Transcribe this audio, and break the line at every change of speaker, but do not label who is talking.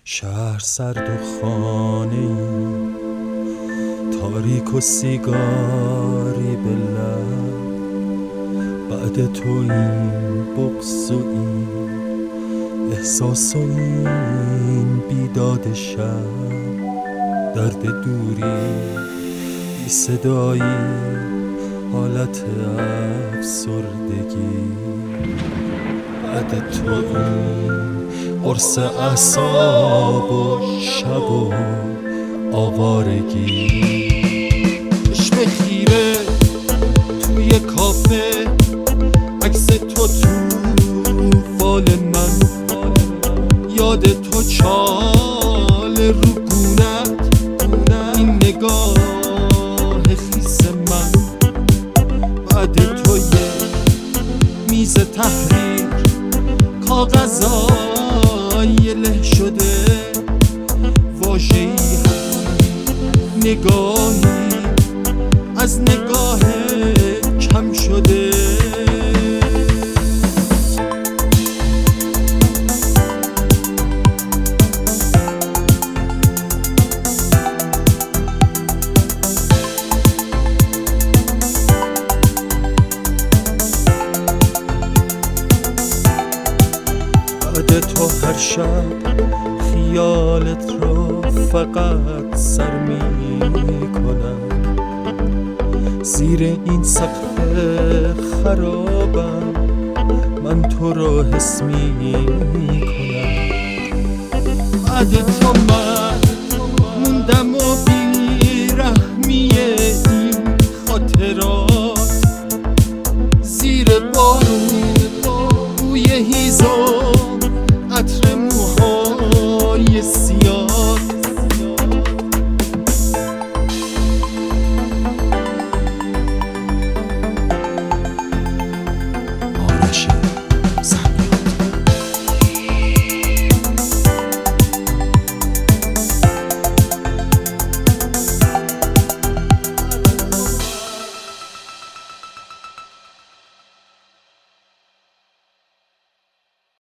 شهر سرد و خانه ای تاریک و سیگاری به لب، بعد تو این بغض و این احساس و این بیداد شب، درد دوری بی صدایی حالت افسردگی، بعد تو این قرص اعصاب و شب و آوارگی. چشم خیره توی کافه، عکس تو تو فال من، یاد تو چال رو گونت، این نگاه خیس من، بعد تو یه میز تحریر کاغذای له شده، واژه‌ای نگاهی از نگاه کم شده. بعد تو هر شب خیالت رو فقط سر می کنم، زیر این سقف خرابم من تو رو حس می کنم. بعد تو من موندم و بی رحمی این خاطرات، زیر بارون بوی هیزم، عطر موهای سیاه،